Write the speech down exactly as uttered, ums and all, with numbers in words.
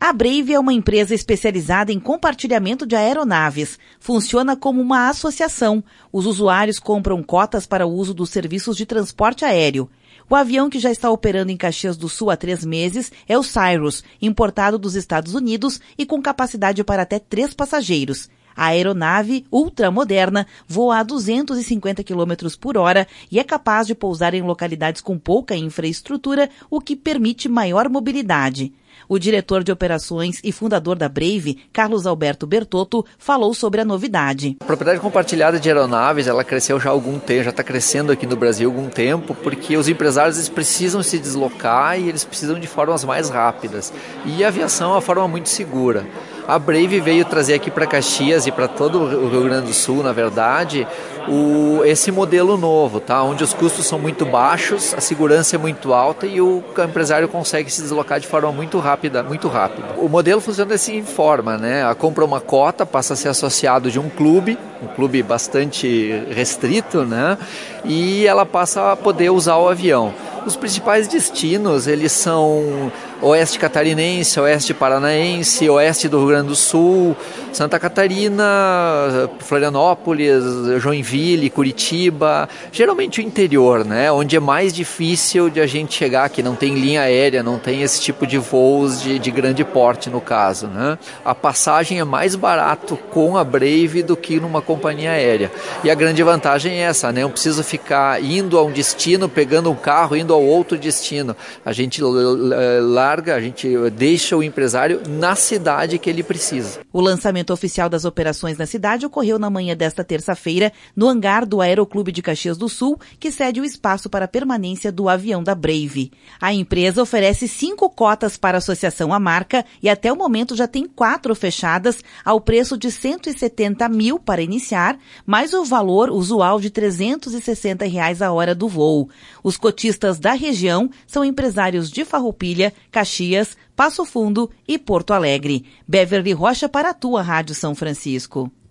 A Brave é uma empresa especializada em compartilhamento de aeronaves. Funciona como uma associação. Os usuários compram cotas para o uso dos serviços de transporte aéreo. O avião que já está operando em Caxias do Sul há três meses é o Cirrus, importado dos Estados Unidos e com capacidade para até três passageiros. A aeronave, ultramoderna, voa a duzentos e cinquenta quilômetros por hora e é capaz de pousar em localidades com pouca infraestrutura, o que permite maior mobilidade. O diretor de operações e fundador da Brave, Carlos Alberto Bertotto, falou sobre a novidade. A propriedade compartilhada de aeronaves, ela cresceu já há algum tempo, já está crescendo aqui no Brasil há algum tempo, porque os empresários eles precisam se deslocar e eles precisam de formas mais rápidas. E a aviação é uma forma muito segura. A Brave veio trazer aqui para Caxias e para todo o Rio Grande do Sul, na verdade, o, esse modelo novo, tá? Onde os custos são muito baixos, a segurança é muito alta e o empresário consegue se deslocar de forma muito rápida, muito rápida. O modelo funciona dessa forma, né? A compra uma cota, passa a ser associado de um clube, um clube bastante restrito, né? E ela passa a poder usar o avião. Os principais destinos, eles são oeste catarinense, oeste paranaense, oeste do Rio Grande do Sul, Santa Catarina, Florianópolis, Joinville, Curitiba, geralmente o interior, né? Onde é mais difícil de a gente chegar, que não tem linha aérea, não tem esse tipo de voos de, de grande porte no caso, né? A passagem é mais barato com a Brave do que numa companhia aérea. E a grande vantagem é essa, né? Eu preciso ficar indo a um destino, pegando um carro, indo ao outro destino. A gente larga, a gente deixa o empresário na cidade que ele precisa. O lançamento oficial das operações na cidade ocorreu na manhã desta terça-feira no hangar do Aeroclube de Caxias do Sul, que cede o espaço para a permanência do avião da Brave. A empresa oferece cinco cotas para a associação à marca e até o momento já tem quatro fechadas ao preço de cento e setenta mil para iniciar, mais o valor usual de trezentos e sessenta reais a hora do voo. Os cotistas da região são empresários de Farroupilha, Caxias, Passo Fundo e Porto Alegre. Beverly Rocha para a tua Rádio São Francisco.